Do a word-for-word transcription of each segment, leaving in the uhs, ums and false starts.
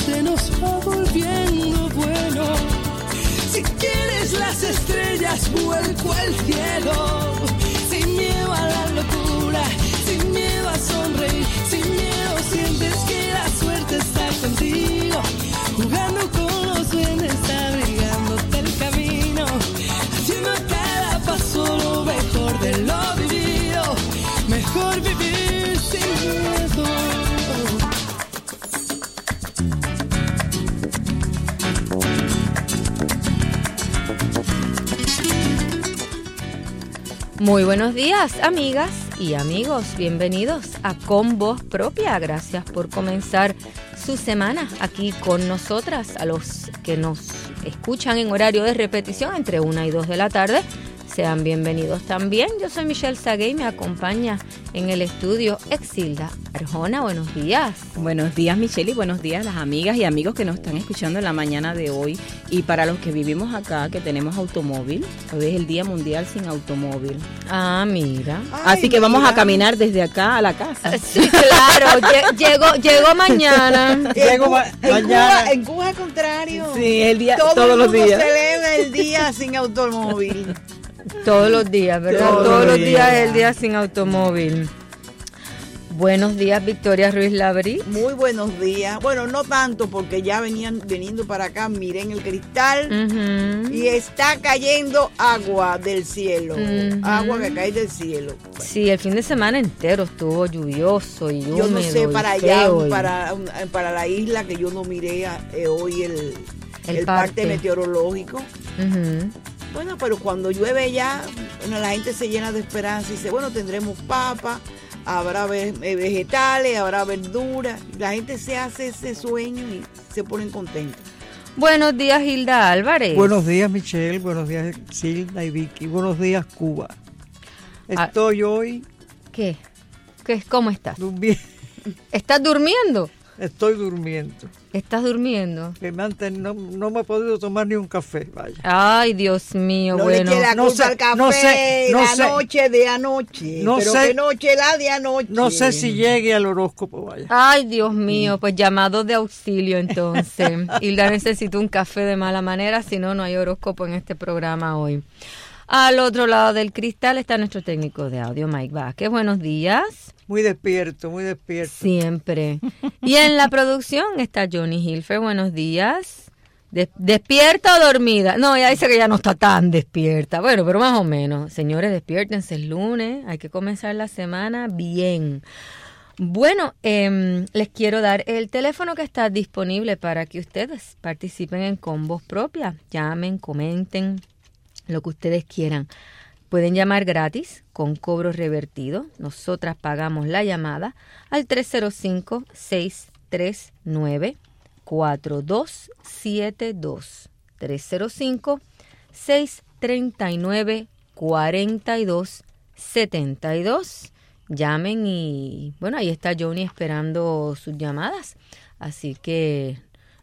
se nos va volviendo bueno. Si quieres las estrellas, vuelco al cielo. Sin miedo a la locura, sin miedo a sonreír, sin miedo sientes que la suerte está contigo. Jugando con los duendes, abrigándote el camino, haciendo cada paso lo mejor de lo vivido. Mejor vivir sin miedo. Muy buenos días, amigas y amigos. Bienvenidos a Con Voz Propia. Gracias por comenzar su semana aquí con nosotras. A los que nos escuchan en horario de repetición entre una y dos de la tarde, sean bienvenidos también. Yo soy Michelle Sagué y me acompaña en el estudio Exilda Arjona. Buenos días. Buenos días, Michelle, y buenos días a las amigas y amigos que nos están escuchando en la mañana de hoy. Y para los que vivimos acá, que tenemos automóvil, hoy es el Día Mundial sin Automóvil. Ah, mira. Ay, Así que mira. Vamos a caminar desde acá a la casa. Sí, claro. Llego, llego mañana. Llego ma- en mañana. Cuba, en Cuba, al contrario. Sí, el día, Todo todos el los mundo días. celebra el día sin automóvil. Todos los días, ¿verdad? Todos Todos, los los días días. es el día sin automóvil. Buenos días, Victoria Ruiz Labrí. Muy buenos días. Bueno, no tanto porque ya venían viniendo para acá, miren el cristal Uh-huh. y está cayendo agua del cielo. Ujú. Agua que cae del cielo. Sí, el fin de semana entero estuvo lluvioso y húmedo. Yo no sé y para allá, feo y- para, para la isla que yo no miré eh, hoy el, El el, parte. parte meteorológico. Ujú. Bueno, pero cuando llueve ya, bueno, la gente se llena de esperanza y dice, bueno, tendremos papa, habrá ve- vegetales, habrá verduras. La gente se hace ese sueño y se ponen contentos. Buenos días, Hilda Álvarez. Buenos días, Michelle. Buenos días, Silda y Vicky. Buenos días, Cuba. Ah. Estoy hoy ¿Qué? ¿Qué? ¿Cómo estás? durmiendo. ¿Estás durmiendo? Estoy durmiendo. ¿Estás durmiendo? Que me han ten- no, no me he podido tomar ni un café, vaya. Ay, Dios mío, No bueno. le eche la no culpa sé, al café, no sé, no la sé. noche de anoche. No pero sé. que noche la de anoche. No sé si llegue al horóscopo, vaya. Ay, Dios mío, pues llamado de auxilio entonces. Hilda necesita un café de mala manera, si no, no hay horóscopo en este programa hoy. Al otro lado del cristal está nuestro técnico de audio, Mike Vázquez. Buenos días. Muy despierto, muy despierto. Siempre. Y en la producción está Johnny Hilfer. Buenos días. Des- ¿Despierta o dormida? No, ella dice que ya no está tan despierta. Bueno, pero más o menos. Señores, despiértense el lunes. Hay que comenzar la semana bien. Bueno, eh, les quiero dar el teléfono que está disponible para que ustedes participen en Con Voz Propia. Llamen, comenten, lo que ustedes quieran. Pueden llamar gratis con cobro revertido. Nosotras pagamos la llamada al tres cero cinco, seis tres nueve, cuatro dos siete dos. tres cero cinco, seis tres nueve, cuatro dos siete dos. Llamen y, bueno, ahí está Johnny esperando sus llamadas. Así que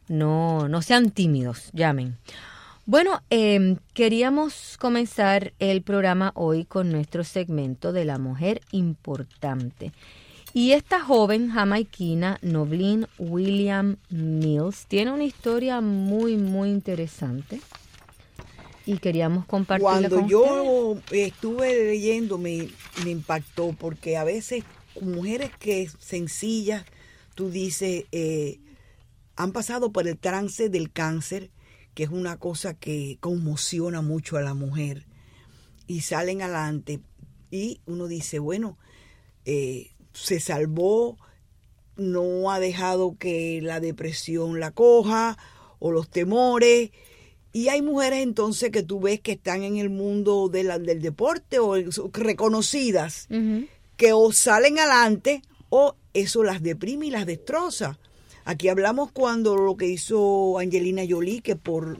no, no sean tímidos, llamen. Bueno, eh, queríamos comenzar el programa hoy con nuestro segmento de la mujer importante. Y esta joven jamaiquina, Noblin William Mills, tiene una historia muy, muy interesante. Y queríamos compartirla Cuando con yo ustedes. estuve leyendo me, me impactó porque a veces mujeres que sencillas, tú dices, eh, han pasado por el trance del cáncer, que es una cosa que conmociona mucho a la mujer, y salen adelante y uno dice, bueno, eh, se salvó, no ha dejado que la depresión la coja o los temores. Y hay mujeres entonces que tú ves que están en el mundo de la, del deporte o reconocidas, Uh-huh. que o salen adelante o eso las deprime y las destroza. Aquí hablamos cuando lo que hizo Angelina Jolie, que por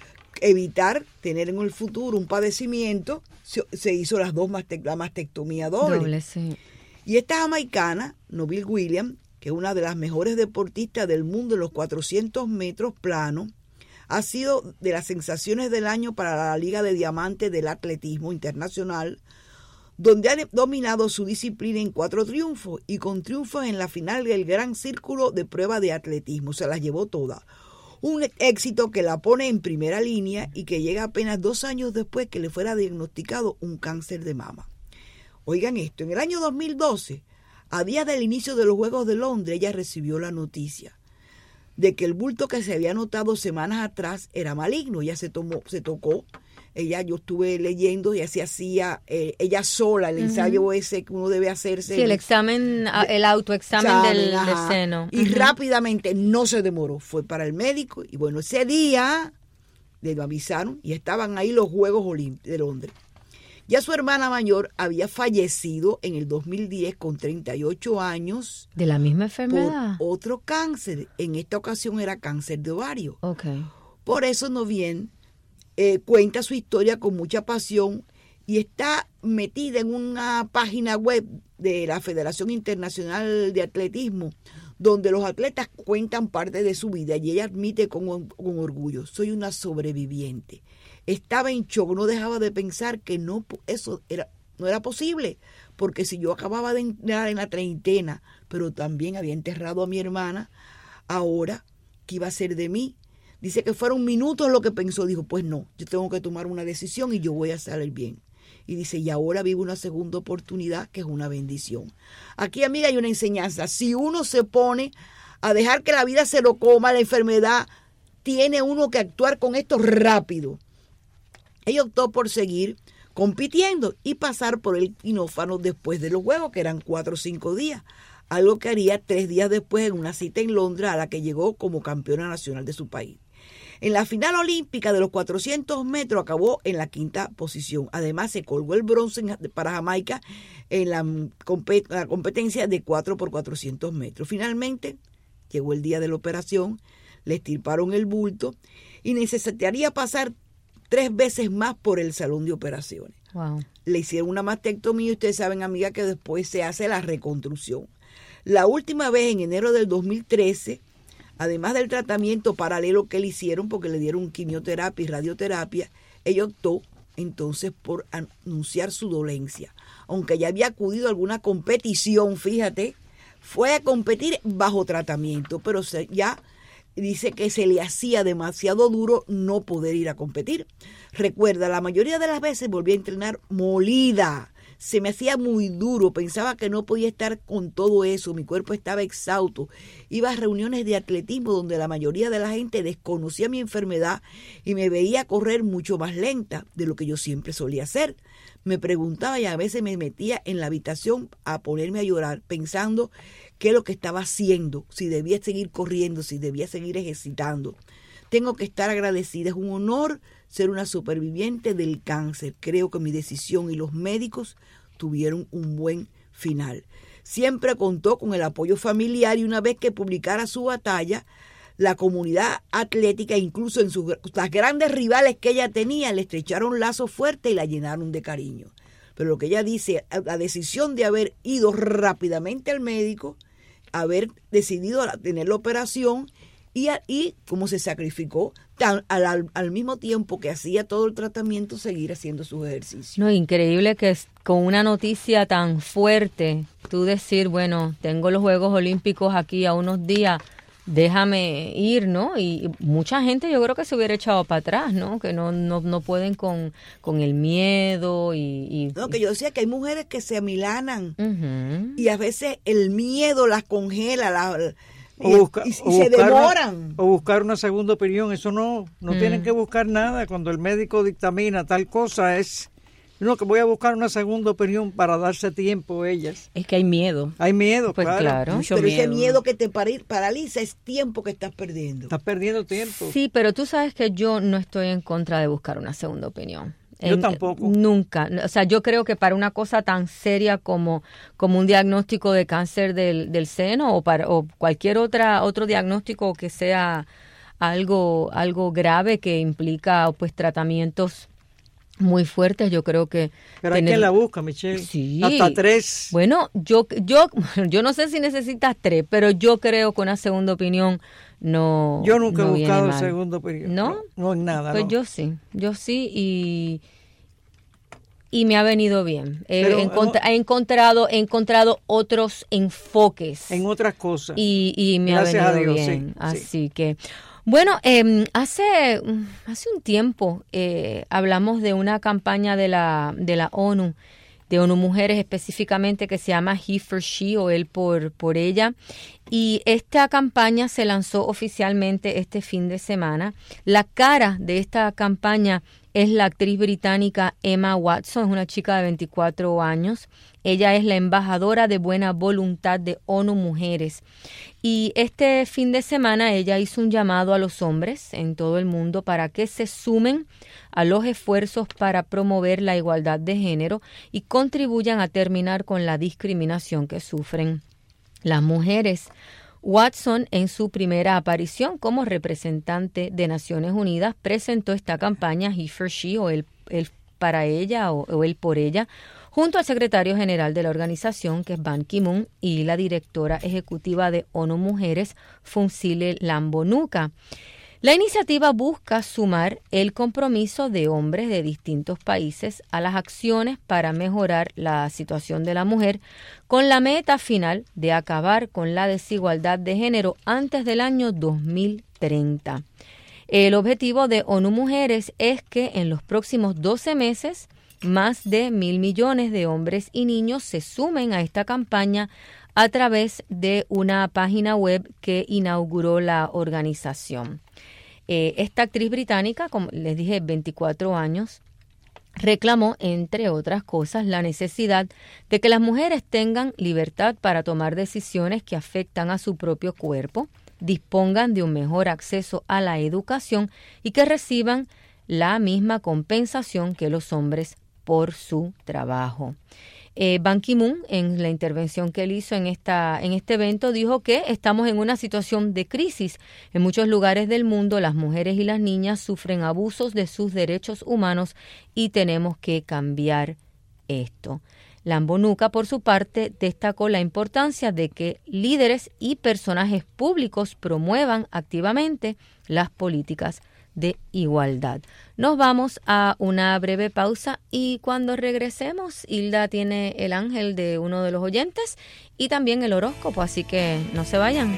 evitar tener en el futuro un padecimiento, se, se hizo las dos maste, la mastectomía doble. Doble, sí. Y esta jamaicana, Noblin Williams, que es una de las mejores deportistas del mundo en los cuatrocientos metros planos, ha sido de las sensaciones del año para la Liga de Diamantes del Atletismo Internacional, donde ha dominado su disciplina en cuatro triunfos y con triunfos en la final del Gran Círculo de Prueba de Atletismo. Se las llevó todas. Un éxito que la pone en primera línea y que llega apenas dos años después que le fuera diagnosticado un cáncer de mama. Oigan esto, en el año dos mil doce, a días del inicio de los Juegos de Londres, ella recibió la noticia de que el bulto que se había notado semanas atrás era maligno. Ella se tomó, se tocó. Ella, yo estuve leyendo, ella se hacía eh, ella sola el ensayo uh-huh. ese que uno debe hacerse. Sí, el examen, de, el autoexamen examen, del, del seno. Y uh-huh. rápidamente, no se demoró, fue para el médico y bueno, ese día le lo avisaron y estaban ahí los Juegos Olímpicos de Londres. Ya su hermana mayor había fallecido en el dos mil diez con treinta y ocho años. ¿De la misma enfermedad? Por otro cáncer. En esta ocasión era cáncer de ovario. Okay. Por eso no bien eh, cuenta su historia con mucha pasión y está metida en una página web de la Federación Internacional de Atletismo, donde los atletas cuentan parte de su vida y ella admite con, con orgullo: soy una sobreviviente. Estaba en shock, no dejaba de pensar que no, eso era, no era posible, porque si yo acababa de entrar en la treintena, pero también había enterrado a mi hermana, ahora, ¿qué iba a ser de mí? Dice que fueron minutos lo que pensó, dijo, pues no, yo tengo que tomar una decisión y yo voy a salir bien. Y dice, y ahora vivo una segunda oportunidad que es una bendición. Aquí, amiga, hay una enseñanza. Si uno se pone a dejar que la vida se lo coma, la enfermedad, tiene uno que actuar con esto rápido. Ella optó por seguir compitiendo y pasar por el quirófano después de los Juegos, que eran cuatro o cinco días, algo que haría tres días después en una cita en Londres a la que llegó como campeona nacional de su país. En la final olímpica de los cuatrocientos metros acabó en la quinta posición. Además, se colgó el bronce para Jamaica en la, compet- la competencia de cuatro por cuatrocientos metros. Finalmente, llegó el día de la operación, le estirparon el bulto y necesitaría pasar tres veces más por el salón de operaciones. Wow. Le hicieron una mastectomía y ustedes saben, amiga, que después se hace la reconstrucción. La última vez, en enero del dos mil trece, además del tratamiento paralelo que le hicieron, porque le dieron quimioterapia y radioterapia, ella optó entonces por anunciar su dolencia. Aunque ya había acudido a alguna competición, fíjate, fue a competir bajo tratamiento, pero se, ya dice que se le hacía demasiado duro no poder ir a competir. Recuerda, la mayoría de las veces volví a entrenar molida. Se me hacía muy duro, pensaba que no podía estar con todo eso, mi cuerpo estaba exhausto. Iba a reuniones de atletismo donde la mayoría de la gente desconocía mi enfermedad y me veía correr mucho más lenta de lo que yo siempre solía hacer. Me preguntaba y a veces me metía en la habitación a ponerme a llorar, pensando qué es lo que estaba haciendo, si debía seguir corriendo, si debía seguir ejercitando. Tengo que estar agradecida, es un honor ser una superviviente del cáncer. Creo que mi decisión y los médicos tuvieron un buen final. Siempre contó con el apoyo familiar y una vez que publicara su batalla, la comunidad atlética, incluso en sus las grandes rivales que ella tenía, le estrecharon lazos fuertes y la llenaron de cariño. Pero lo que ella dice, la decisión de haber ido rápidamente al médico, haber decidido tener la operación y, y como se sacrificó tan, al, al mismo tiempo que hacía todo el tratamiento, seguir haciendo sus ejercicios. No, increíble que es, con una noticia tan fuerte, tú decir, bueno, tengo los Juegos Olímpicos aquí a unos días, déjame ir, ¿no? Y mucha gente yo creo que se hubiera echado para atrás, ¿no? Que no no, no pueden con, con el miedo y, y... No, que yo decía que hay mujeres que se amilanan uh-huh. y a veces el miedo las congela, la, o busca, y, y, o y se demoran. Una, o buscar una segunda opinión, eso no, no mm. tienen que buscar nada. Cuando el médico dictamina tal cosa es... No, que voy a buscar una segunda opinión para darse tiempo ellas. Es que hay miedo. Hay miedo, pues claro. claro. Mucho pero miedo. Ese miedo que te paraliza es tiempo que estás perdiendo. Estás perdiendo tiempo. Sí, pero tú sabes que yo no estoy en contra de buscar una segunda opinión. Yo en, tampoco. Nunca. O sea, yo creo que para una cosa tan seria como, como un diagnóstico de cáncer del, del seno o para o cualquier otra otro diagnóstico que sea algo algo grave que implica pues tratamientos muy fuertes, yo creo que... Pero hay tener... quien la busca, Michelle. Sí. Hasta tres. Bueno, yo, yo, yo no sé si necesitas tres, pero yo creo que una segunda opinión no Yo nunca no he buscado mal. segunda opinión. ¿No? No, no en nada. Pues no. yo sí, yo sí y... y me ha venido bien. He, Pero, encont- no, he encontrado he encontrado otros enfoques en otras cosas. y, y me Gracias ha venido a Dios, bien. sí, Así sí. que, bueno, eh, hace hace un tiempo eh, hablamos de una campaña de la de la ONU, de ONU Mujeres específicamente, que se llama He for She, o Él por, por ella. Y esta campaña se lanzó oficialmente este fin de semana. La cara de esta campaña es la actriz británica Emma Watson, es una chica de veinticuatro años. Ella es la embajadora de buena voluntad de ONU Mujeres. Y este fin de semana ella hizo un llamado a los hombres en todo el mundo para que se sumen a los esfuerzos para promover la igualdad de género y contribuyan a terminar con la discriminación que sufren las mujeres. Watson, en su primera aparición como representante de Naciones Unidas, presentó esta campaña He for She, o Él, él para ella, o, o Él por ella, junto al secretario general de la organización, que es Ban Ki-moon, y la directora ejecutiva de ONU Mujeres, Phumzile Mlambo-Nthuka. La iniciativa busca sumar el compromiso de hombres de distintos países a las acciones para mejorar la situación de la mujer, con la meta final de acabar con la desigualdad de género antes del año dos mil treinta. El objetivo de ONU Mujeres es que en los próximos doce meses más de mil millones de hombres y niños se sumen a esta campaña a través de una página web que inauguró la organización. Eh, esta actriz británica, como les dije, veinticuatro años, reclamó, entre otras cosas, la necesidad de que las mujeres tengan libertad para tomar decisiones que afectan a su propio cuerpo, dispongan de un mejor acceso a la educación y que reciban la misma compensación que los hombres por su trabajo. Eh, Ban Ki-moon, en la intervención que él hizo en, esta, en este evento, dijo que estamos en una situación de crisis. En muchos lugares del mundo, las mujeres y las niñas sufren abusos de sus derechos humanos y tenemos que cambiar esto. Mlambo-Nthuka, por su parte, destacó la importancia de que líderes y personajes públicos promuevan activamente las políticas de igualdad. Nos vamos a una breve pausa y cuando regresemos, Hilda tiene el ángel de uno de los oyentes y también el horóscopo, así que no se vayan.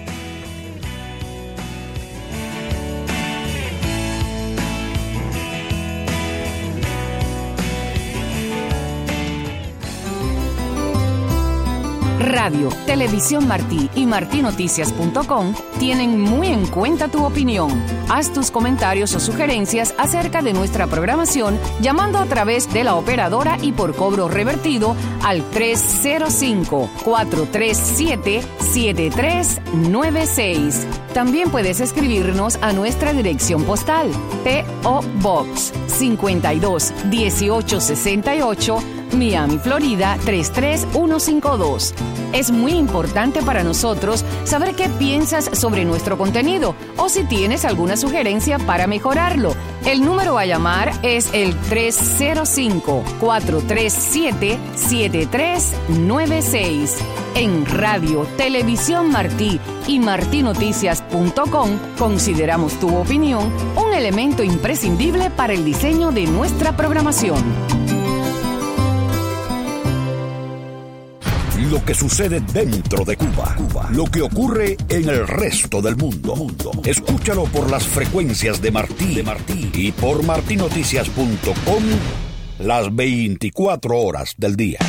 Radio, Televisión Martí y martí noticias punto com tienen muy en cuenta tu opinión. Haz tus comentarios o sugerencias acerca de nuestra programación llamando a través de la operadora y por cobro revertido al tres cero cinco, cuatro tres siete, siete tres nueve seis. También puedes escribirnos a nuestra dirección postal P O Box cincuenta y dos dieciocho sesenta y ocho, Miami, Florida tres tres uno cinco dos. Es muy importante para nosotros saber qué piensas sobre nuestro contenido o si tienes alguna sugerencia para mejorarlo. El número a llamar es el tres cero cinco, cuatro tres siete, siete tres nueve seis. En Radio, Televisión Martí y martí noticias punto com consideramos tu opinión un elemento imprescindible para el diseño de nuestra programación. Lo que sucede dentro de Cuba, Cuba, lo que ocurre en el resto del mundo. mundo. Escúchalo por las frecuencias de Martí, de Martí y por martí noticias punto com las veinticuatro horas del día.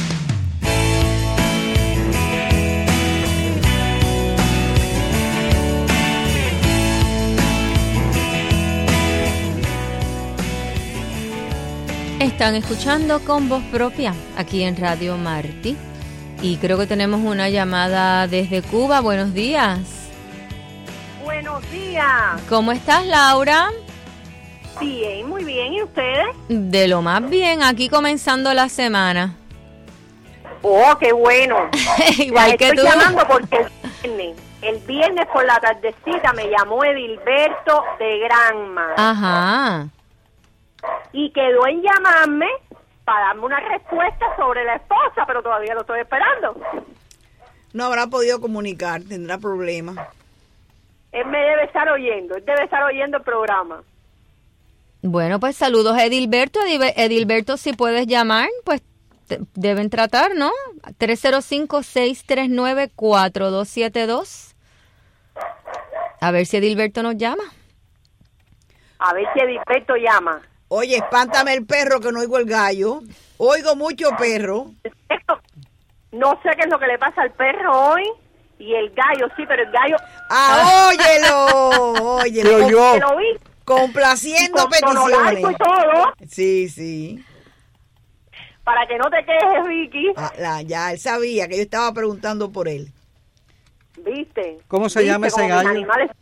Están escuchando Con Voz Propia aquí en Radio Martí. Y creo que tenemos una llamada desde Cuba. Buenos días. Buenos días. ¿Cómo estás, Laura? Bien, muy bien. ¿Y ustedes? De lo más bien, aquí comenzando la semana. Oh, qué bueno. Igual que estoy tú. llamando porque el viernes, el viernes por la tardecita me llamó Edilberto de Granma. Ajá. Y quedó en llamarme para darme una respuesta sobre la esposa, pero todavía lo estoy esperando. No habrá podido comunicar, tendrá problemas. Él me debe estar oyendo, él debe estar oyendo el programa. Bueno, pues saludos a Edilberto. Edil- Edilberto, si puedes llamar, pues te- deben tratar, ¿no? tres cero cinco, seis tres nueve, cuatro dos siete dos. A ver si Edilberto nos llama. A ver si Edilberto llama. Oye, espántame el perro que no oigo el gallo. Oigo mucho perro. Esto, no sé qué es lo que le pasa al perro hoy y el gallo, sí, pero el gallo... ¡Ah, óyelo! Óyelo. Pero yo- ¿Te lo vi? Complaciendo Con tono peticiones. largo y todo, Sí, sí. para que no te quejes, Vicky. Ah, la- ya él sabía que yo estaba preguntando por él. ¿Viste? ¿Cómo se ¿Viste llama ese cómo gallo? Mis animales,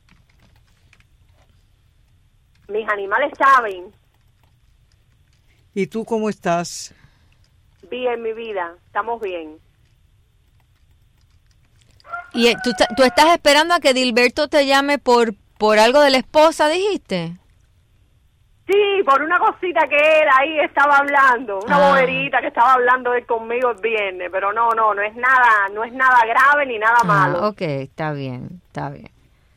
mis animales saben. ¿Y tú cómo estás? Bien, mi vida, estamos bien. Y eh, tú, ta- tú estás esperando a que Edilberto te llame por, por algo de la esposa, dijiste. Sí, por una cosita que él ahí estaba hablando, una Ah. boberita que estaba hablando él conmigo el viernes, pero no, no, no es nada, no es nada grave ni nada malo. Ah, ok, está bien, está bien.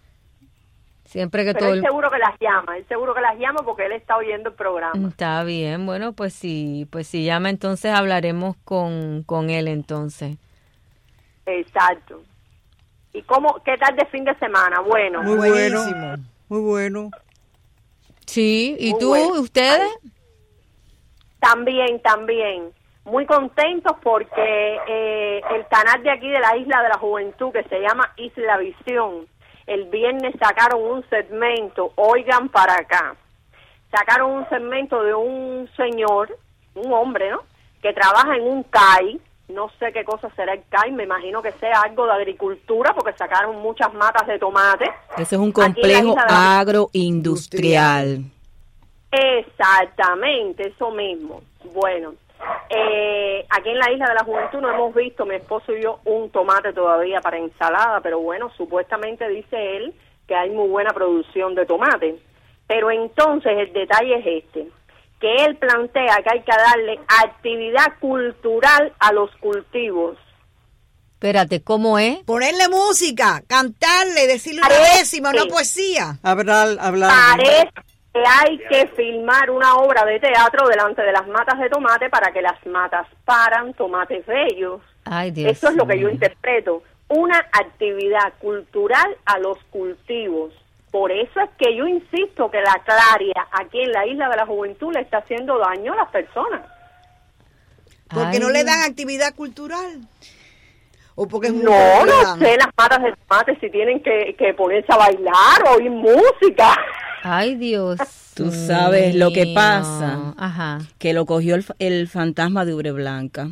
Siempre que Pero todo él el... seguro que las llama, él seguro que las llama porque él está oyendo el programa. Está bien, bueno, pues sí, pues si llama entonces hablaremos con, con él entonces. Exacto. ¿Y cómo, qué tal de fin de semana? Bueno, Muy Buenísimo. bueno. Muy bueno. Sí, ¿y Muy tú, bueno. ustedes? también, también. Muy contentos porque eh, el canal de aquí de la Isla de la Juventud, que se llama Isla Visión, el viernes sacaron un segmento, oigan para acá, sacaron un segmento de un señor, un hombre, ¿no?, que trabaja en un C A I, no sé qué cosa será el C A I, me imagino que sea algo de agricultura, porque sacaron muchas matas de tomate. Ese es un Aquí en la complejo isla de la- agroindustrial. Exactamente, eso mismo. Bueno, eh, aquí en la Isla de la Juventud no hemos visto, mi esposo y yo, un tomate todavía para ensalada, pero bueno, supuestamente dice él que hay muy buena producción de tomate. Pero entonces el detalle es este, que él plantea que hay que darle actividad cultural a los cultivos. Espérate, ¿cómo es? Ponerle música, cantarle, decirle una Parece. décima, una poesía. Hablar, hablar. Parece que hay que filmar una obra de teatro delante de las matas de tomate para que las matas paran tomates bellos. Ay, Dios Eso es lo que yo mío. interpreto, una actividad cultural a los cultivos. Por eso es que yo insisto que la claria aquí en la Isla de la Juventud le está haciendo daño a las personas. Porque Ay, no le dan Dios. actividad cultural. O porque es muy No, poco le no dan. sé las matas de tomate si tienen que, que ponerse a bailar o oír música. Ay, Dios. Tú sabes lo que mío. pasa. Ajá. Que lo cogió el, el fantasma de Ubre Blanca.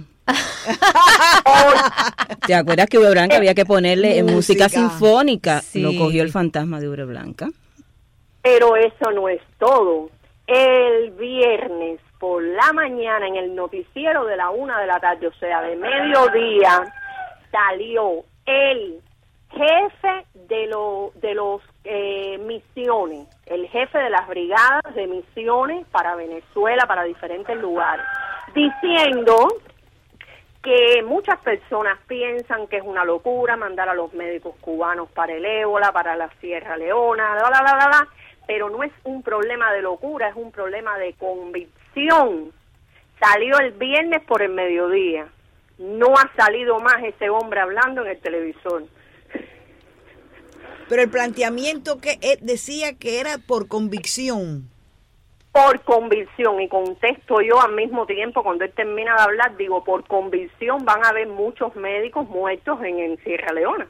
¿Te acuerdas que Ubre Blanca había que ponerle en música Música. sinfónica? Sí. Lo cogió el fantasma de Ubre Blanca. Pero eso no es todo. El viernes por la mañana en el noticiero de la una de la tarde, o sea, de mediodía, salió el jefe de, lo, de los eh, misiones, el jefe de las brigadas de misiones para Venezuela, para diferentes lugares, diciendo que muchas personas piensan que es una locura mandar a los médicos cubanos para el ébola, para la Sierra Leona, bla, bla, bla, bla, bla, pero no es un problema de locura, es un problema de convicción. Salió el viernes por el mediodía. No ha salido más ese hombre hablando en el televisor. Pero el planteamiento que él decía que era por convicción. Por convicción, y contesto yo al mismo tiempo cuando él termina de hablar, digo, por convicción van a haber muchos médicos muertos en, en Sierra Leona.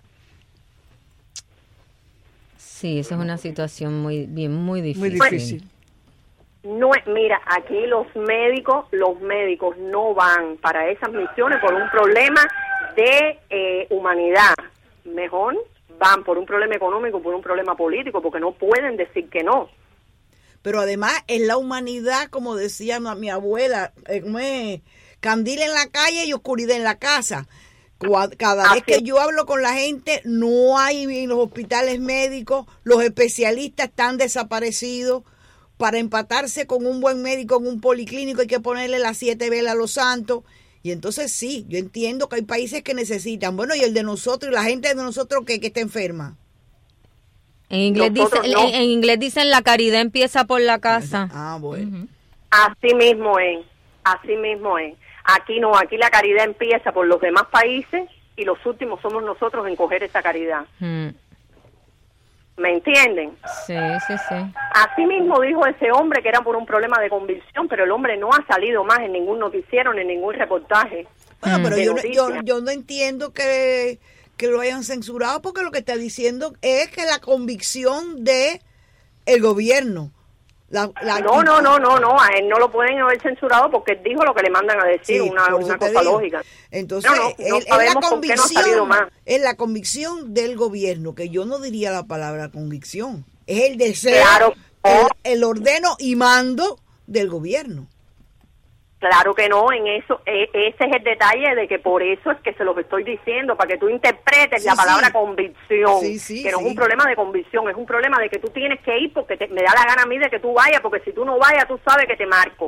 Sí, esa es una situación muy bien, muy Muy difícil. difícil. No es, mira, aquí los médicos, los médicos no van para esas misiones por un problema de eh, humanidad. Mejor van por un problema económico, por un problema político, porque no pueden decir que no. Pero además es la humanidad, como decía mi, mi abuela, eh, me- candil en la calle y oscuridad en la casa. Cua- Cada vez Así que es. yo hablo con la gente, no hay en los hospitales médicos, los especialistas están desaparecidos. Para empatarse con un buen médico en un policlínico hay que ponerle las siete velas a los santos. Y entonces sí, yo entiendo que hay países que necesitan. Bueno, y el de nosotros, y la gente de nosotros que, que está enferma. En inglés, dice, Nosotros no. en, en inglés dicen la caridad empieza por la casa. Ah, bueno. Ujú. Así mismo es, así mismo es. Aquí no, aquí la caridad empieza por los demás países y los últimos somos nosotros en coger esa caridad. Mm. ¿Me entienden? Sí, sí, sí. Así mismo dijo ese hombre que era por un problema de convicción, pero el hombre no ha salido más en ningún noticiero ni en ningún reportaje. Bueno, pero de yo, no- yo, noticias. yo no entiendo que, que lo hayan censurado porque lo que está diciendo es que la convicción de el gobierno. La, la No, no, no, no, no, a él no lo pueden haber censurado porque él dijo lo que le mandan a decir, Sí, una, por eso una te cosa digo. lógica. Entonces, No, no, no es- es, sabemos la por qué no ha salido convicción, más. es la convicción del gobierno, que yo no diría la palabra convicción, es el deseo, Claro. el, el ordeno y mando del gobierno. Claro que no, en eso, e- ese es el detalle de que por eso es que se los estoy diciendo, para que tú interpretes Sí, la palabra sí. convicción, Sí, sí, que no sí. es un problema de convicción, es un problema de que tú tienes que ir porque te- me da la gana a mí de que tú vayas, porque si tú no vayas, tú sabes que te marco.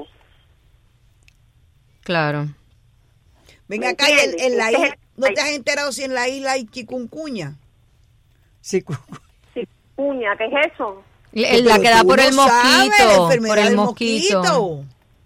Claro. Venga ¿Me acá, y en, entiendes? en la Ese es isla, el- ¿no te has enterado si en la isla hay chikungunya? Sí, cu- Sí, puña, ¿qué es eso? El- la Pero que da tú por no el sabes la mosquito. enfermedad Por el del mosquito.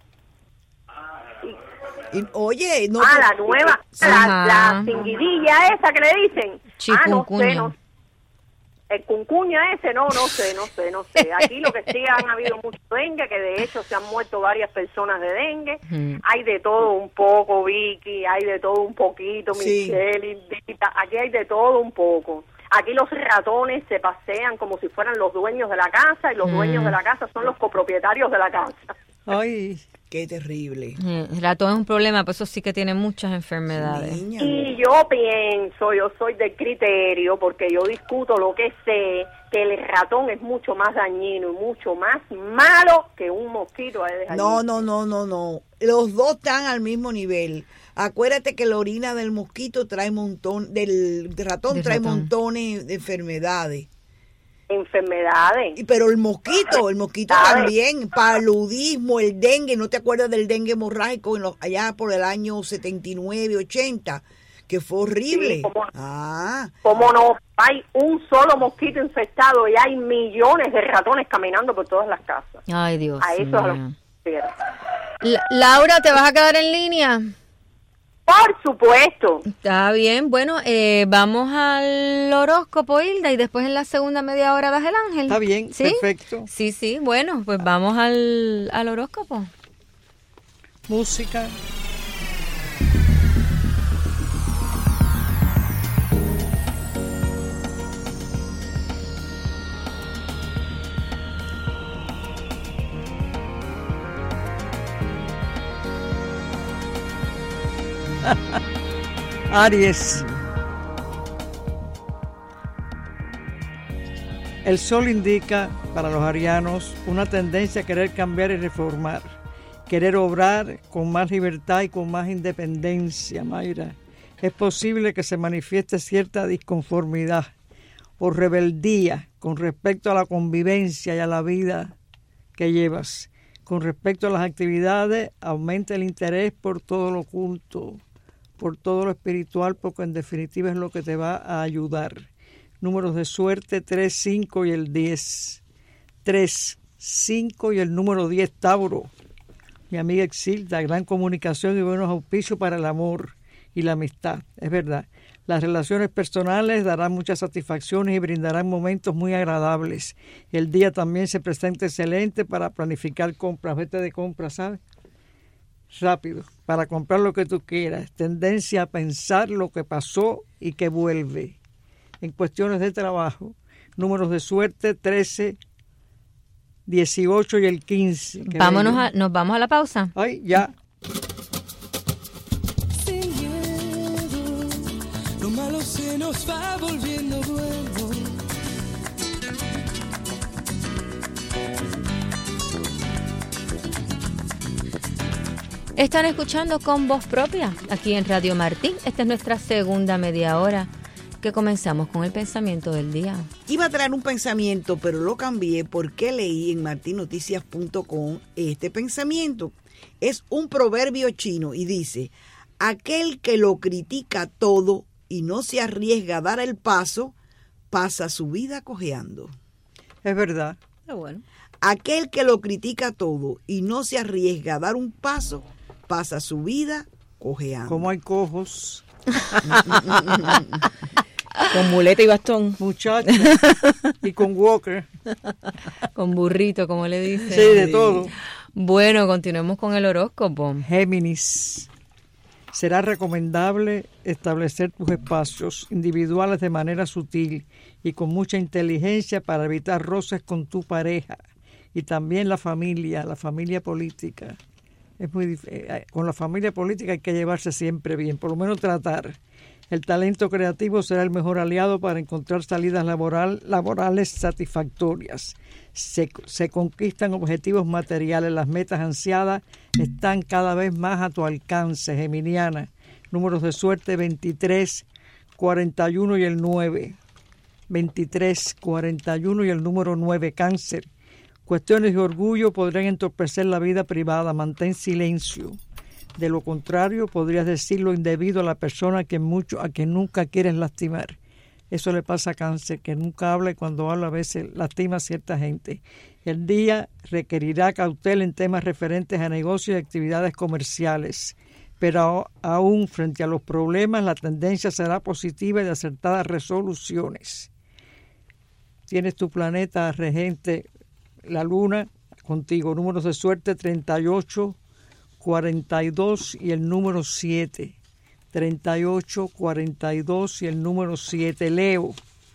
Y, oye, no. Ah, la nueva, la, Ajá. la cinguidilla esa que le dicen. Ah, no sé, Chikungunya. no sé. El cuncuña ese, no, no sé, no sé, no sé. Aquí lo que sí han habido mucho dengue, que de hecho se han muerto varias personas de dengue. Ujú. Hay de todo un poco, Vicky, hay de todo un poquito, Sí. Michelle, Indita, aquí hay de todo un poco. Aquí los ratones se pasean como si fueran los dueños de la casa y los Mm. dueños de la casa son los copropietarios de la casa. ay, Qué terrible. Eh, El ratón es un problema, por eso sí que tiene muchas enfermedades. Niña. Y yo pienso, yo soy del criterio, porque yo discuto lo que sé, que el ratón es mucho más dañino y mucho más malo que un mosquito. Aedes No, aegypti. no, no, no, no. Los dos están al mismo nivel. Acuérdate que la orina del mosquito trae montón, del ratón Del trae ratón. montones de enfermedades. Enfermedades. Y- Pero el mosquito, el mosquito ¿Sabe? también, paludismo, el dengue, ¿no te acuerdas del dengue hemorrágico en los- allá por el año setenta y nueve, ochenta? Que fue horrible. Sí, cómo no. Ah, Como no hay un solo mosquito infectado y hay millones de ratones caminando por todas las casas. Ay, Dios A eso es a lo que mío. me refiero. La- Laura, ¿te vas a quedar en línea? Por supuesto. Está bien. Bueno, eh, vamos al horóscopo, Hilda, y después en la segunda media hora das el ángel. está bien, ¿Sí? perfecto. Sí, sí. Bueno, pues vamos al, al horóscopo. Música. Aries. El sol indica para los arianos una tendencia a querer cambiar y reformar, querer obrar con más libertad y con más independencia, Mayra. Es posible que se manifieste cierta disconformidad o rebeldía con respecto a la convivencia y a la vida que llevas. Con respecto a las actividades, aumenta el interés por todo lo oculto, por todo lo espiritual, porque en definitiva es lo que te va a ayudar. Números de suerte, tres, cinco y el diez. tres, cinco y el número diez, Tauro. Mi amiga Exilda, gran comunicación y buenos auspicios para el amor y la amistad. Es verdad. Las relaciones personales darán muchas satisfacciones y brindarán momentos muy agradables. El día también se presenta excelente para planificar compras. Vete de compras, ¿sabes? Rápido, para comprar lo que tú quieras. Tendencia a pensar lo que pasó y que vuelve. En cuestiones de trabajo, números de suerte, trece, dieciocho y el quince. Qué Vámonos bello. a, nos vamos a la pausa. Ay, ya. Sin miedo, lo malo se nos va volviendo bueno. Están escuchando con voz propia aquí en Radio Martín. Esta es nuestra segunda media hora que comenzamos con el pensamiento del día. iba a traer un pensamiento, pero lo cambié porque leí en martin noticias punto com este pensamiento. Es un proverbio chino y dice: aquel que lo critica todo y no se arriesga a dar el paso, pasa su vida cojeando. Es verdad. Ah, bueno. Aquel que lo critica todo y no se arriesga a dar un paso, pasa su vida cojeando. Como hay cojos, Con muleta y bastón. muchachos, y con walker. Con burrito, como le dicen. Sí, de todo. Bueno, continuemos con el horóscopo. Géminis. Será recomendable establecer tus espacios individuales de manera sutil y con mucha inteligencia para evitar roces con tu pareja y también la familia, la familia política. Es muy dif- con la familia política hay que llevarse siempre bien, por lo menos tratar. El talento creativo será el mejor aliado para encontrar salidas laboral, laborales satisfactorias. Se, se conquistan objetivos materiales, las metas ansiadas están cada vez más a tu alcance, geminiana. Números de suerte veintitrés, cuarenta y uno y el nueve. veintitrés, cuarenta y uno y el número nueve, cáncer. Cuestiones de orgullo podrían entorpecer la vida privada, mantén silencio. De lo contrario, podrías decir lo indebido a la persona a quien, mucho, a quien nunca quieres lastimar. Eso le pasa a cáncer, que nunca habla y cuando habla a veces lastima a cierta gente. El día requerirá cautela en temas referentes a negocios y actividades comerciales, pero aún frente a los problemas la tendencia será positiva y de acertadas resoluciones. Tienes tu planeta regente, la luna, contigo. Números de suerte treinta y ocho, cuarenta y dos y el número siete. treinta y ocho, cuarenta y dos y el número siete. Leo.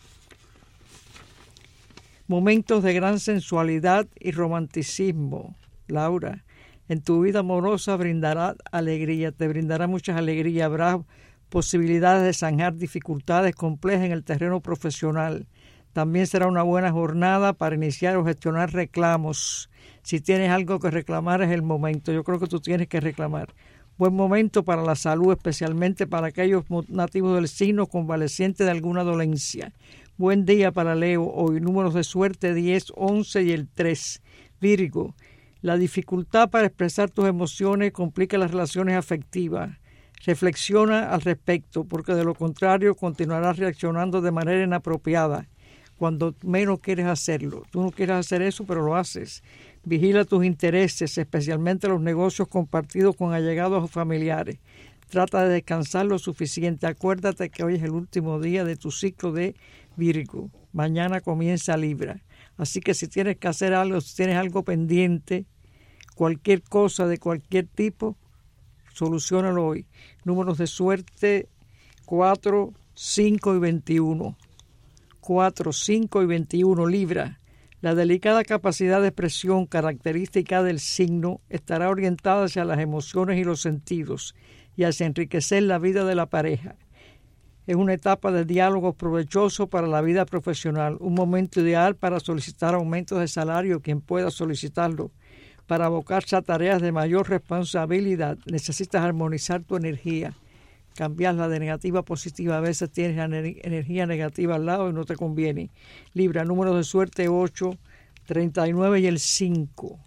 Momentos de gran sensualidad y romanticismo. Laura, en tu vida amorosa brindará alegría, te brindará muchas alegrías. Habrá posibilidades de zanjar dificultades complejas en el terreno profesional. También será una buena jornada para iniciar o gestionar reclamos. Si tienes algo que reclamar es el momento. Yo creo que tú tienes que reclamar. Buen momento para la salud, especialmente para aquellos nativos del signo convalecientes de alguna dolencia. Buen día para Leo. Hoy números de suerte diez, once y el tres. Virgo, la dificultad para expresar tus emociones complica las relaciones afectivas. Reflexiona al respecto, porque de lo contrario continuarás reaccionando de manera inapropiada cuando menos quieres hacerlo. Tú no quieres hacer eso, pero lo haces. Vigila tus intereses, especialmente los negocios compartidos con allegados o familiares. Trata de descansar lo suficiente. Acuérdate que hoy es el último día de tu ciclo de Virgo. Mañana comienza Libra. Así que si tienes que hacer algo, si tienes algo pendiente, cualquier cosa de cualquier tipo, soluciónalo hoy. Números de suerte cuatro, cinco y veintiuno. cuatro, cinco y veintiuno. Libra. La delicada capacidad de expresión característica del signo estará orientada hacia las emociones y los sentidos y hacia enriquecer la vida de la pareja. Es una etapa de diálogo provechoso para la vida profesional, un momento ideal para solicitar aumentos de salario quien pueda solicitarlo. Para abocarse a tareas de mayor responsabilidad necesitas armonizar tu energía, cambiarla de negativa a positiva. A veces tienes la energía negativa al lado y no te conviene. Libra, número de suerte ocho, treinta y nueve y el cinco.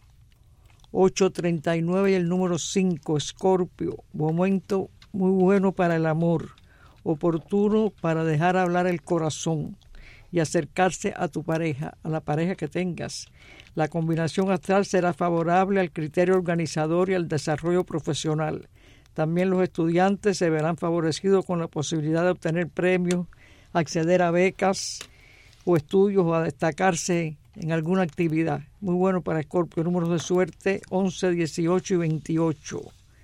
ocho, treinta y nueve y el número cinco. Escorpio, momento muy bueno para el amor, oportuno para dejar hablar el corazón y acercarse a tu pareja, a la pareja que tengas. La combinación astral será favorable al criterio organizador y al desarrollo profesional. También los estudiantes se verán favorecidos con la posibilidad de obtener premios, acceder a becas o estudios o a destacarse en alguna actividad. Muy bueno para Escorpio. Números de suerte once, dieciocho y veintiocho.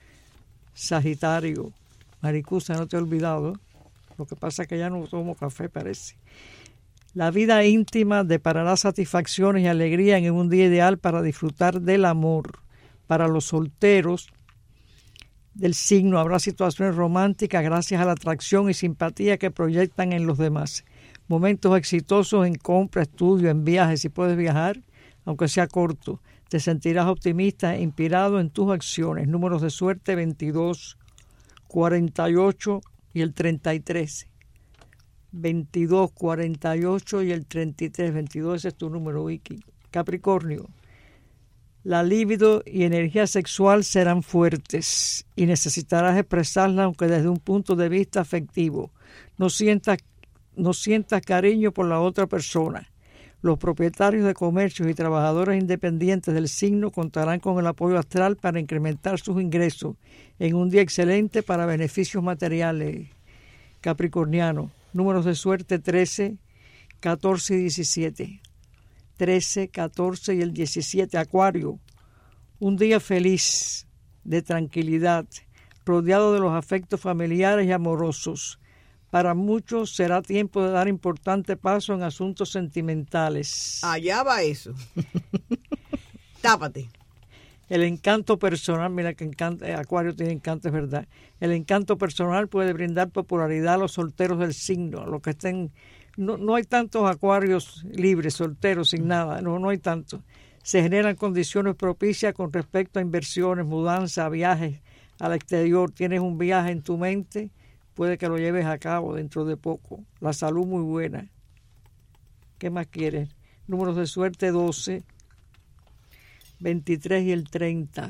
Sagitario. Maricusa, no te he olvidado. Lo que pasa es que ya no tomo café, parece. La vida íntima deparará satisfacciones y alegría en un día ideal para disfrutar del amor. Para los solteros del signo habrá situaciones románticas gracias a la atracción y simpatía que proyectan en los demás. Momentos exitosos en compra, estudio, en viajes. Si puedes viajar, aunque sea corto, te sentirás optimista e inspirado en tus acciones. Números de suerte veintidós, cuarenta y ocho y el treinta y tres. veintidós, cuarenta y ocho y el treinta y tres. veintidós, ese es tu número, Vicky. Capricornio. La libido y energía sexual serán fuertes y necesitarás expresarla aunque desde un punto de vista afectivo. No sientas, no sientas cariño por la otra persona. Los propietarios de comercios y trabajadores independientes del signo contarán con el apoyo astral para incrementar sus ingresos en un día excelente para beneficios materiales. Capricorniano, números de suerte trece, catorce y diecisiete. trece, catorce y el diecisiete. Acuario, un día feliz, de tranquilidad, rodeado de los afectos familiares y amorosos. Para muchos será tiempo de dar importante paso en asuntos sentimentales. Allá va eso. Tápate. El encanto personal, mira que encanta, Acuario tiene encanto, es verdad. El encanto personal puede brindar popularidad a los solteros del signo, a los que estén. No, no hay tantos acuarios libres, solteros, sin nada, no, no hay tantos. Se generan condiciones propicias con respecto a inversiones, mudanza, viajes al exterior. Tienes un viaje en tu mente, puede que lo lleves a cabo dentro de poco. La salud muy buena. ¿Qué más quieres? Números de suerte doce, veintitrés y el treinta.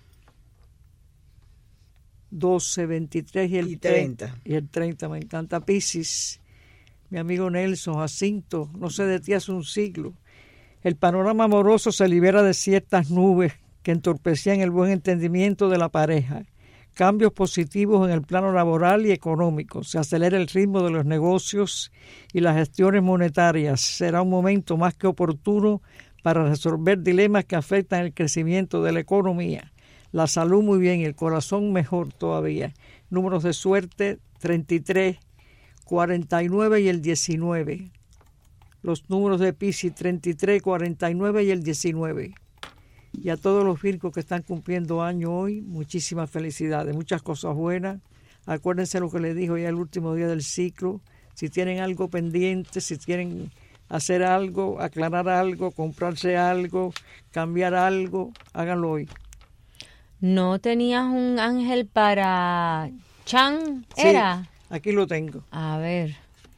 doce, veintitrés y el y treinta. treinta. Y el treinta, me encanta. Piscis, mi amigo Nelson, Jacinto, no sé de ti hace un siglo. El panorama amoroso se libera de ciertas nubes que entorpecían el buen entendimiento de la pareja. Cambios positivos en el plano laboral y económico. Se acelera el ritmo de los negocios y las gestiones monetarias. Será un momento más que oportuno para resolver dilemas que afectan el crecimiento de la economía. La salud muy bien y el corazón mejor todavía. Números de suerte treinta y tres, cuarenta y nueve y el diecinueve. Los números de Piscis treinta y tres, cuarenta y nueve y el diecinueve. Y a todos los Virgos que están cumpliendo año hoy, muchísimas felicidades, muchas cosas buenas. Acuérdense lo que les dijo ya el último día del ciclo. Si tienen algo pendiente, si quieren hacer algo, aclarar algo, comprarse algo, cambiar algo, háganlo hoy. ¿No tenías un ángel para Chan? ¿Era? Sí, aquí lo tengo. A ver.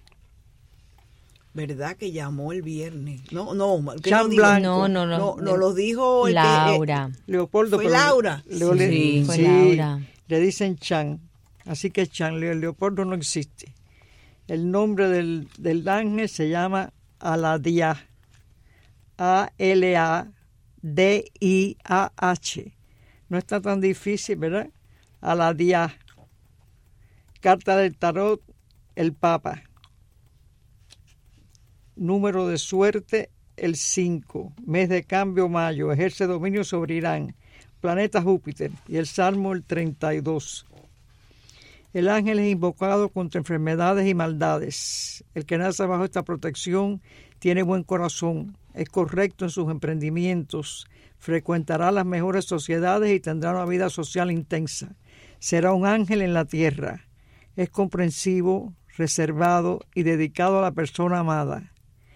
¿Verdad que llamó el viernes? No, no, que Chan no, digo, Blanco. No, no, no. no, no lo dijo el Laura. Que, eh, Leopoldo. ¿Fue pero Laura? Leo- Sí, le- fue sí, Laura. Le dicen Chan. Así que Chan, Leo- Leopoldo no existe. El nombre del, del ángel se llama Aladiah. A L A D I A H. No está tan difícil, ¿verdad? Aladiah. Carta del tarot, el Papa. Número de suerte, el cinco. Mes de cambio, mayo. Ejerce dominio sobre Irán. Planeta Júpiter. Y el Salmo, el treinta y dos. El ángel es invocado contra enfermedades y maldades. El que nace bajo esta protección tiene buen corazón, es correcto en sus emprendimientos, frecuentará las mejores sociedades y tendrá una vida social intensa. Será un ángel en la tierra. Es comprensivo, reservado y dedicado a la persona amada.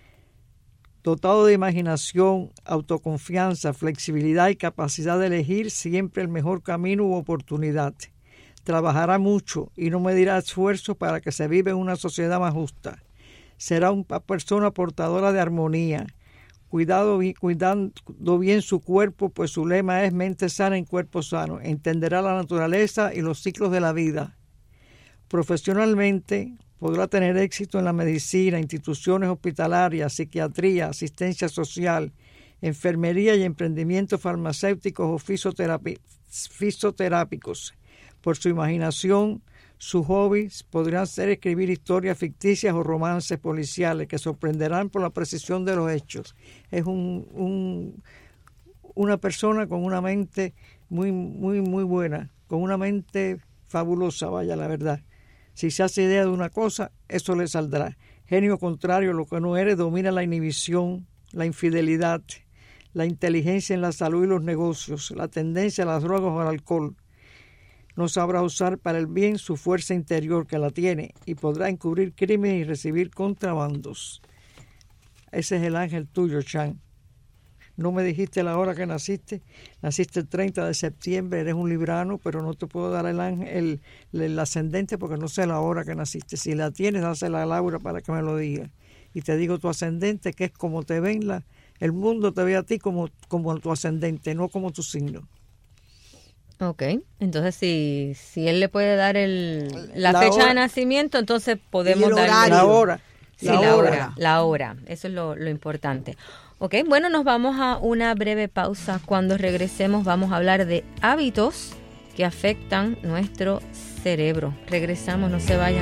Dotado de imaginación, autoconfianza, flexibilidad y capacidad de elegir siempre el mejor camino u oportunidad. Trabajará mucho y no medirá esfuerzos para que se viva en una sociedad más justa. Será una persona portadora de armonía, cuidado, cuidando bien su cuerpo, pues su lema es mente sana en cuerpo sano. Entenderá la naturaleza y los ciclos de la vida. Profesionalmente podrá tener éxito en la medicina, instituciones hospitalarias, psiquiatría, asistencia social, enfermería y emprendimientos farmacéuticos o fisioterapi- fisioterápicos. Por su imaginación, sus hobbies podrían ser escribir historias ficticias o romances policiales que sorprenderán por la precisión de los hechos. Es un, un, una persona con una mente muy, muy, muy buena, con una mente fabulosa, vaya la verdad. Si se hace idea de una cosa, eso le saldrá. Genio contrario, lo que no eres, domina la inhibición, la infidelidad, la inteligencia en la salud y los negocios, la tendencia a las drogas o al alcohol. No sabrá usar para el bien su fuerza interior que la tiene y podrá encubrir crímenes y recibir contrabandos. Ese es el ángel tuyo, Chan. No me dijiste la hora que naciste. Naciste el treinta de septiembre, eres un librano, pero no te puedo dar el, ángel, el, el ascendente porque no sé la hora que naciste. Si la tienes, dásela a Laura para que me lo diga. Y te digo tu ascendente, que es como te ven, la, el mundo te ve a ti como, como tu ascendente, no como tu signo. Ok, entonces si, si él le puede dar el, la, La fecha hora. de nacimiento, entonces podemos Y el darle horario. La hora. Sí, La la hora. hora. La hora. Eso es lo, lo importante. Ok, bueno, nos vamos a una breve pausa. Cuando regresemos vamos a hablar de hábitos que afectan nuestro cerebro. Regresamos, no se vayan.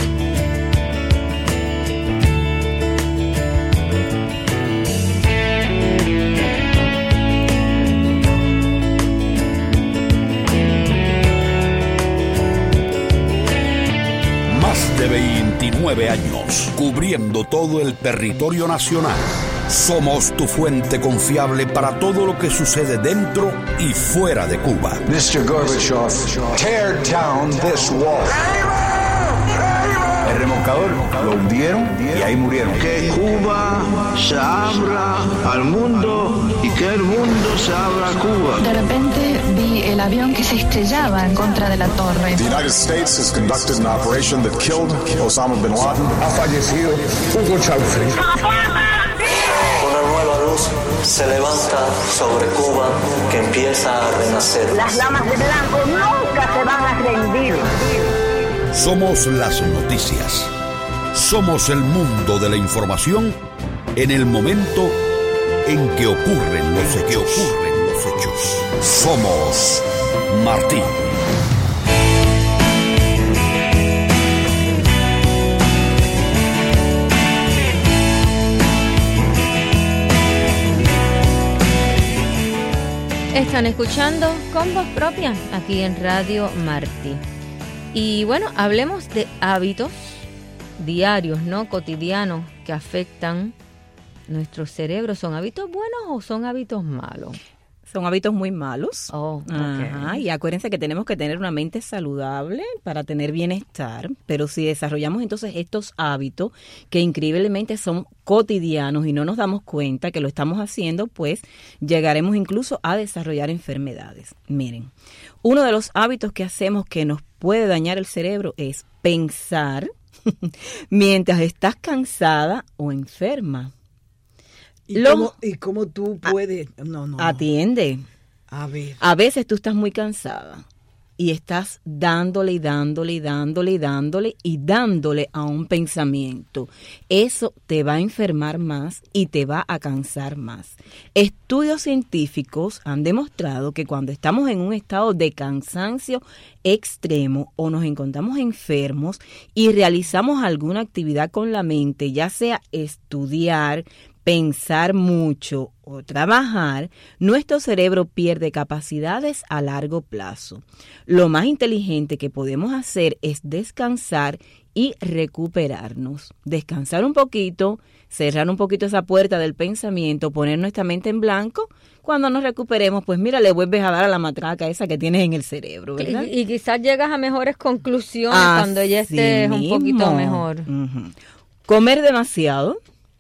Más de veintinueve años, cubriendo todo el territorio nacional. Somos tu fuente confiable para todo lo que sucede dentro y fuera de Cuba. mister Gorbachev, tear down this wall. El remolcador lo hundieron y ahí murieron. Que Cuba se abra al mundo y que el mundo se abra a Cuba. De repente vi el avión que se estrellaba en contra de la torre. The United States has conducted an operation that killed Osama bin Laden. Ha fallecido Hugo Chávez. Una nueva luz se levanta sobre Cuba que empieza a renacer. Las damas de blanco nunca se van a rendir. Somos las noticias. Somos el mundo de la información en el momento en que ocurren los hechos. Que ocurren los hechos. Somos Martí. Están escuchando Con Voz Propia aquí en Radio Martí. Y bueno, hablemos de hábitos diarios, ¿no? Cotidianos que afectan nuestro cerebro. ¿Son hábitos buenos o son hábitos malos? Son hábitos muy malos. Oh, okay. Ajá, y acuérdense que tenemos que tener una mente saludable para tener bienestar, pero si desarrollamos entonces estos hábitos que increíblemente son cotidianos y no nos damos cuenta que lo estamos haciendo, pues llegaremos incluso a desarrollar enfermedades. Miren, uno de los hábitos que hacemos que nos puede dañar el cerebro es pensar mientras estás cansada o enferma. ¿Y, Lo, cómo, ¿Y cómo tú puedes? No, no. Atiende. A ver. A veces tú estás muy cansada y estás dándole y dándole y dándole y dándole y dándole a un pensamiento. Eso te va a enfermar más y te va a cansar más. Estudios científicos han demostrado que cuando estamos en un estado de cansancio extremo o nos encontramos enfermos y realizamos alguna actividad con la mente, ya sea estudiar, pensar mucho o trabajar, nuestro cerebro pierde capacidades a largo plazo. Lo más inteligente que podemos hacer es descansar y recuperarnos. Descansar un poquito, cerrar un poquito esa puerta del pensamiento, poner nuestra mente en blanco. Cuando nos recuperemos, pues mira, le vuelves a dar a la matraca esa que tienes en el cerebro, ¿verdad? Y, y quizás llegas a mejores conclusiones Así cuando ya estés mismo. un poquito mejor. Uh-huh. Comer demasiado.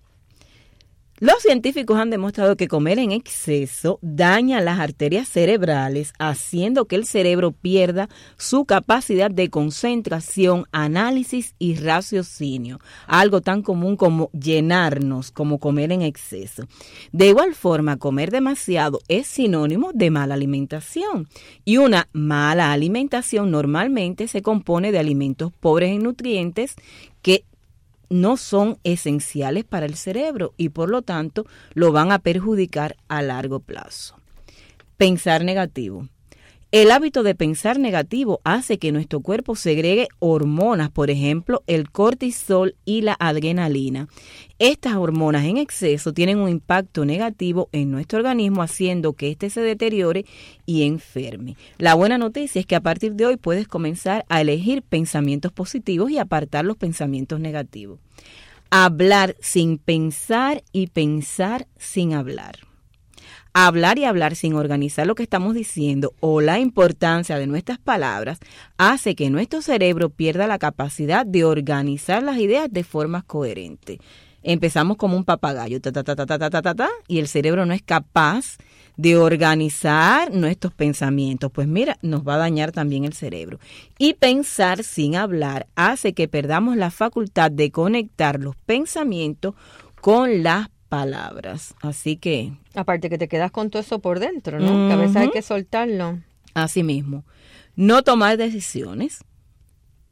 Los científicos han demostrado que comer en exceso daña las arterias cerebrales, haciendo que el cerebro pierda su capacidad de concentración, análisis y raciocinio, algo tan común como llenarnos, como comer en exceso. De igual forma, comer demasiado es sinónimo de mala alimentación, y una mala alimentación normalmente se compone de alimentos pobres en nutrientes que no son esenciales para el cerebro y por lo tanto lo van a perjudicar a largo plazo. Pensar negativo. El hábito de pensar negativo hace que nuestro cuerpo segregue hormonas, por ejemplo, el cortisol y la adrenalina. Estas hormonas en exceso tienen un impacto negativo en nuestro organismo, haciendo que éste se deteriore y enferme. La buena noticia es que a partir de hoy puedes comenzar a elegir pensamientos positivos y apartar los pensamientos negativos. Hablar sin pensar y pensar sin hablar. Hablar y hablar sin organizar lo que estamos diciendo o la importancia de nuestras palabras hace que nuestro cerebro pierda la capacidad de organizar las ideas de forma coherente. Empezamos como un papagayo, ta, ta, ta, ta, ta, ta, ta, ta, y el cerebro no es capaz de organizar nuestros pensamientos. Pues mira, nos va a dañar también el cerebro. Y pensar sin hablar hace que perdamos la facultad de conectar los pensamientos con las palabras. Así que... Aparte que te quedas con todo eso por dentro, ¿no? Uh-huh. Que a veces hay que soltarlo. Así mismo. No tomar decisiones.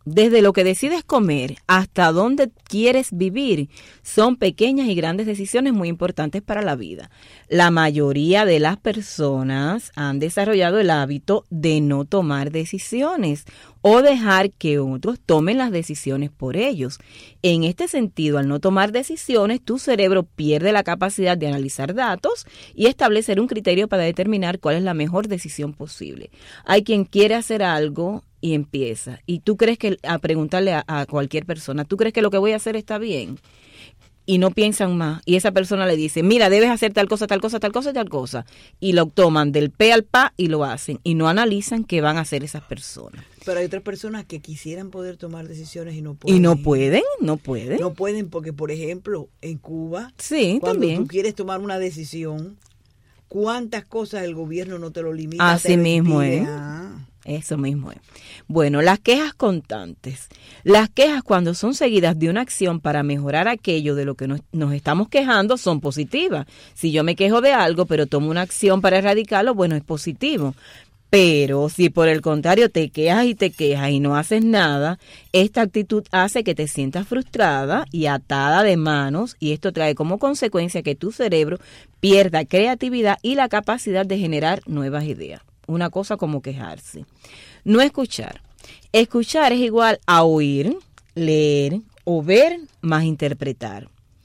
Desde lo que decides comer hasta dónde quieres vivir, son pequeñas y grandes decisiones muy importantes para la vida. La mayoría de las personas han desarrollado el hábito de no tomar decisiones o dejar que otros tomen las decisiones por ellos. En este sentido, al no tomar decisiones, tu cerebro pierde la capacidad de analizar datos y establecer un criterio para determinar cuál es la mejor decisión posible. Hay quien quiere hacer algo y empieza. Y tú crees que, a preguntarle a, a cualquier persona, ¿tú crees que lo que voy a hacer está bien? Y no piensan más. Y esa persona le dice, mira, debes hacer tal cosa, tal cosa, tal cosa, tal cosa. Y lo toman del pe al pa y lo hacen. Y no analizan qué van a hacer esas personas. Pero hay otras personas que quisieran poder tomar decisiones y no pueden. Y no pueden, no pueden. No pueden porque, por ejemplo, en Cuba, sí, cuando también. tú quieres tomar una decisión, ¿cuántas cosas el gobierno no te lo limita? Así mismo es. Ah. Eso mismo es. Bueno, las quejas constantes. Las quejas, cuando son seguidas de una acción para mejorar aquello de lo que nos, nos estamos quejando, son positivas. Si yo me quejo de algo, pero tomo una acción para erradicarlo, bueno, es positivo. Pero si por el contrario te quejas y te quejas y no haces nada, esta actitud hace que te sientas frustrada y atada de manos, y esto trae como consecuencia que tu cerebro pierda creatividad y la capacidad de generar nuevas ideas. Una cosa como quejarse. No escuchar. Escuchar es igual a oír, leer o ver más interpretar.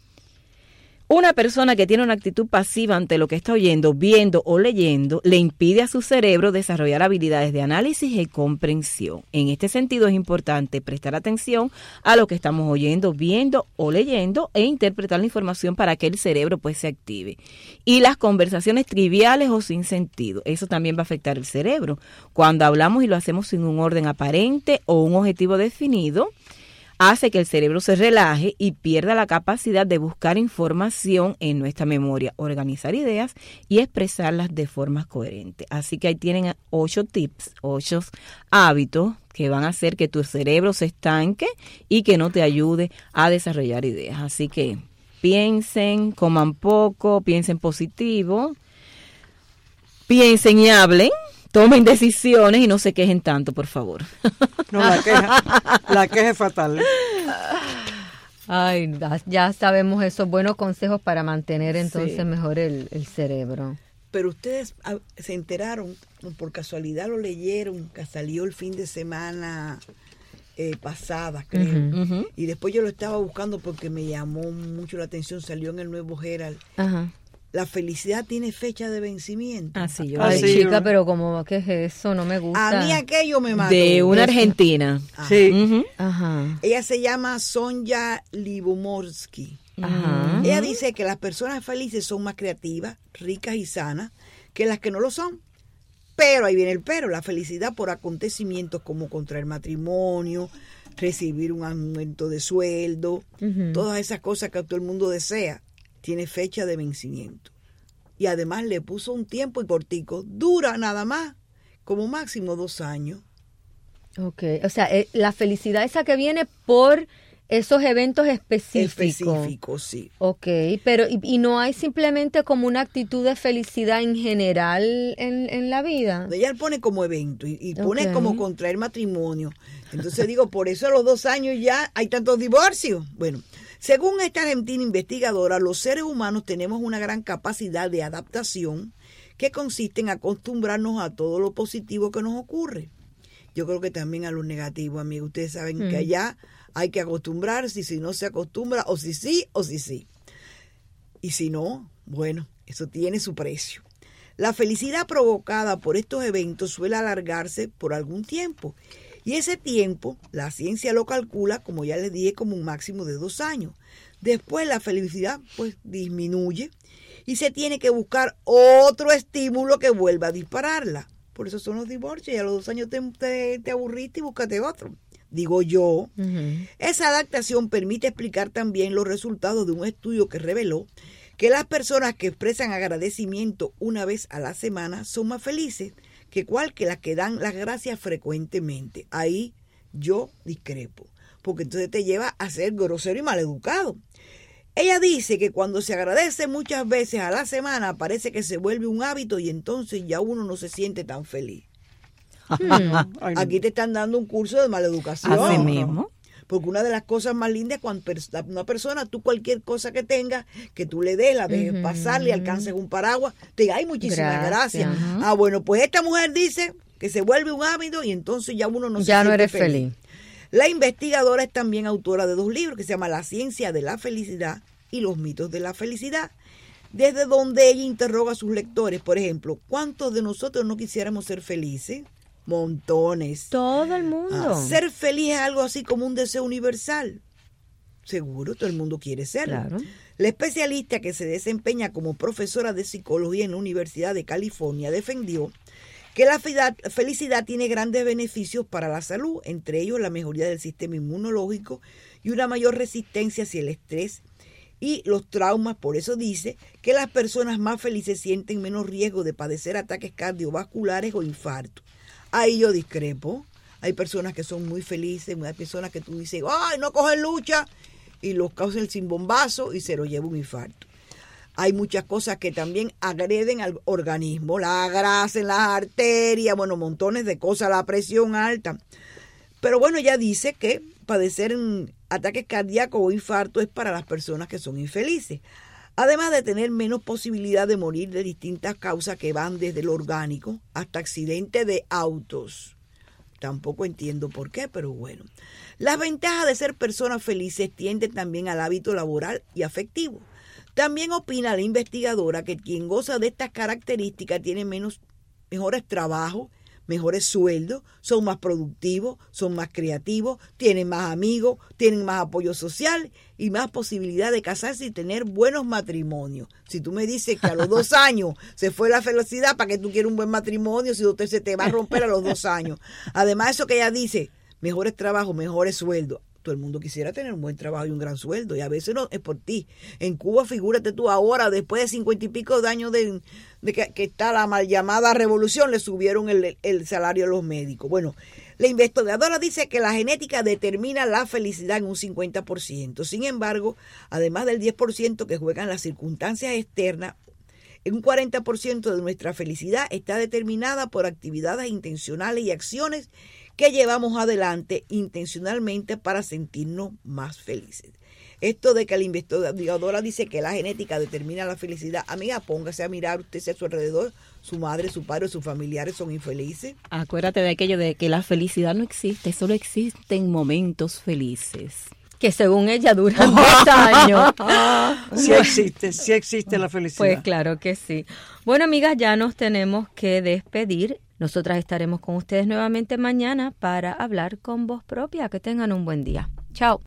Una persona que tiene una actitud pasiva ante lo que está oyendo, viendo o leyendo, le impide a su cerebro desarrollar habilidades de análisis y comprensión. En este sentido es importante prestar atención a lo que estamos oyendo, viendo o leyendo e interpretar la información para que el cerebro pues se active. Y las conversaciones triviales o sin sentido, eso también va a afectar el cerebro. Cuando hablamos y lo hacemos sin un orden aparente o un objetivo definido, hace que el cerebro se relaje y pierda la capacidad de buscar información en nuestra memoria, organizar ideas y expresarlas de forma coherente. Así que ahí tienen ocho tips, ocho hábitos que van a hacer que tu cerebro se estanque y que no te ayude a desarrollar ideas. Así que piensen, coman poco, piensen positivo, piensen y hablen. Tomen decisiones y no se quejen tanto, por favor. No, la queja, la queja es fatal. Ay, ya sabemos esos buenos consejos para mantener entonces Sí. mejor el, el cerebro. Pero ustedes ah, se enteraron, por casualidad lo leyeron, que salió el fin de semana eh, pasada, creo. Uh-huh, uh-huh. Y después yo lo estaba buscando porque me llamó mucho la atención, salió en el Nuevo Herald. Ajá. La felicidad tiene fecha de vencimiento. Ah, sí, yo Ay, leí. chica, pero como, ¿qué es eso? No me gusta. A mí aquello me mató. De una argentina. Ajá. Sí. Uh-huh. Ajá. Ella se llama Sonja Libomorsky. Ajá. Ella dice que las personas felices son más creativas, ricas y sanas que las que no lo son. Pero ahí viene el pero, la felicidad por acontecimientos como contraer matrimonio, recibir un aumento de sueldo, Uh-huh. todas esas cosas que todo el mundo desea, tiene fecha de vencimiento. Y además le puso un tiempo y cortico, dura nada más, como máximo dos años. Ok, o sea, eh, la felicidad esa que viene por esos eventos específicos. Específicos, sí. Ok, pero y, y no hay simplemente como una actitud de felicidad en general en, en la vida. Ella le pone como evento y, y pone Ok. como contraer matrimonio. Entonces digo, por eso a los dos años ya hay tantos divorcios. Bueno, según esta argentina investigadora, los seres humanos tenemos una gran capacidad de adaptación que consiste en acostumbrarnos a todo lo positivo que nos ocurre. Yo creo que también a lo negativo, amigos. Ustedes saben Mm. que allá hay que acostumbrarse y si no se acostumbra, o si sí, o si sí. Y si no, bueno, eso tiene su precio. La felicidad provocada por estos eventos suele alargarse por algún tiempo. Y ese tiempo, la ciencia lo calcula, como ya les dije, como un máximo de dos años. Después la felicidad pues disminuye y se tiene que buscar otro estímulo que vuelva a dispararla. Por eso son los divorcios y a los dos años te, te, te aburriste y búscate otro. Digo yo, Uh-huh. esa adaptación permite explicar también los resultados de un estudio que reveló que las personas que expresan agradecimiento una vez a la semana son más felices que cual que las que dan las gracias frecuentemente. Ahí yo discrepo, porque entonces te lleva a ser grosero y maleducado. Ella dice que cuando se agradece muchas veces a la semana parece que se vuelve un hábito y entonces ya uno no se siente tan feliz. Hmm. Aquí te están dando un curso de maleducación. Así mismo. Porque una de las cosas más lindas es cuando una persona, tú cualquier cosa que tenga, que tú le des, la dejes uh-huh. pasar, le alcances un paraguas, te diga, ay, muchísimas gracias. gracias. Uh-huh. Ah, bueno, pues esta mujer dice que se vuelve un hábito y entonces ya uno no se ya no eres feliz. feliz. La investigadora es también autora de dos libros que se llama La ciencia de la felicidad y Los mitos de la felicidad, desde donde ella interroga a sus lectores. Por ejemplo, ¿cuántos de nosotros no quisiéramos ser felices? Montones. Todo el mundo. Ah, ser feliz es algo así como un deseo universal. Seguro, todo el mundo quiere serlo. Claro. La especialista que se desempeña como profesora de psicología en la Universidad de California defendió que la felicidad tiene grandes beneficios para la salud, entre ellos la mejoría del sistema inmunológico y una mayor resistencia hacia el estrés y los traumas. Por eso dice que las personas más felices sienten menos riesgo de padecer ataques cardiovasculares o infartos. Ahí yo discrepo. Hay personas que son muy felices, hay personas que tú dices, ay, no cogen lucha, y los causan el simbombazo y se lo lleva un infarto. Hay muchas cosas que también agreden al organismo, la grasa en las arterias, bueno, montones de cosas, la presión alta. Pero bueno, ella dice que padecer ataques cardíacos o infarto es para las personas que son infelices. Además de tener menos posibilidad de morir de distintas causas que van desde lo orgánico hasta accidentes de autos. Tampoco entiendo por qué, pero bueno. Las ventajas de ser personas felices tienden también al hábito laboral y afectivo. También opina la investigadora que quien goza de estas características tiene menos, mejores trabajos, mejores sueldos, son más productivos, son más creativos, tienen más amigos, tienen más apoyo social y más posibilidad de casarse y tener buenos matrimonios. Si tú me dices que a los dos años se fue la felicidad, ¿para qué tú quieres un buen matrimonio si usted se te va a romper a los dos años? Además, eso que ella dice, mejores trabajos, mejores sueldos. Todo el mundo quisiera tener un buen trabajo y un gran sueldo, y a veces no es por ti. En Cuba, figúrate tú ahora, después de cincuenta y pico de años de, de que, que está la mal llamada revolución, le subieron el, el salario a los médicos. Bueno, la investigadora dice que la genética determina la felicidad en un cincuenta por ciento. Sin embargo, además del diez por ciento que juegan las circunstancias externas, un cuarenta por ciento de nuestra felicidad está determinada por actividades intencionales y acciones que llevamos adelante intencionalmente para sentirnos más felices. Esto de que la investigadora dice que la genética determina la felicidad, amiga, póngase a mirar usted a su alrededor, su madre, su padre, sus familiares son infelices. Acuérdate de aquello de que la felicidad no existe, solo existen momentos felices. Que según ella duran diez años. Sí existe, sí existe la felicidad. Pues claro que sí. Bueno, amigas, ya nos tenemos que despedir. Nosotras estaremos con ustedes nuevamente mañana para hablar con voz propia. Que tengan un buen día. Chao.